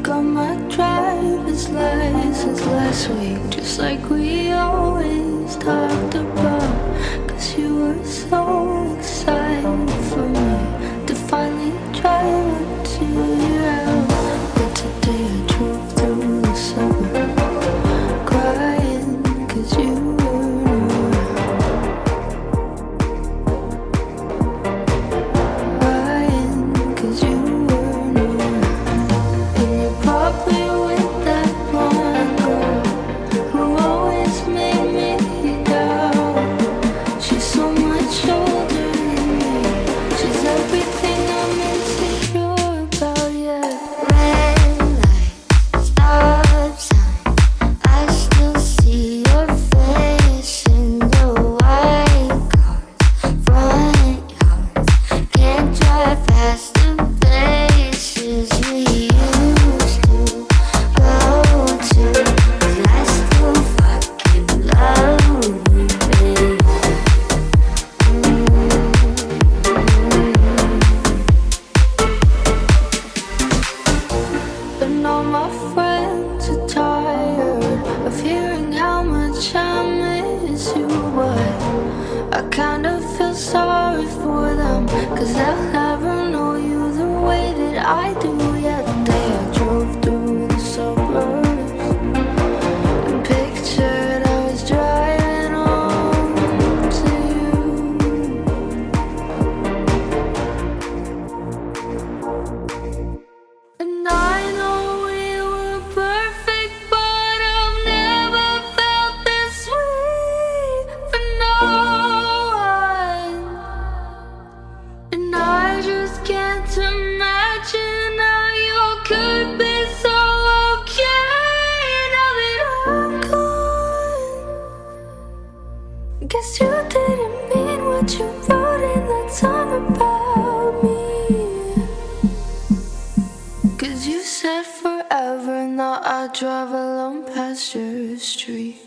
got my driver's license last week, just like we always talked about. 'Cause you were so excited for me to finally drive up to your house. But today I drove through the suburbs, crying 'cause you weren't around. Crying 'cause you weren't around. And you're probably with that blonde girl who always made me doubt. She's so much older than me. She's everything I'm insecure about, yeah. Red light, stop sign. I still see your face in the white cars, front yards. Can't drive past the places we used to go to. And I still fucking love you, baby. But all my friends are tired of hearing how much I miss you. But I kind of feel sorry for them, 'cause they'll never know you the way that I do. Yeah, the day I drove through the suburbs and pictured I was driving home to you. And I know we were perfect, but I've never felt this way for no one. And I just can't imagine how you could be so okay now that I'm gone. Guess you didn't mean what you wrote in that song about me. 'Cause you said forever, now I drive alone past your street.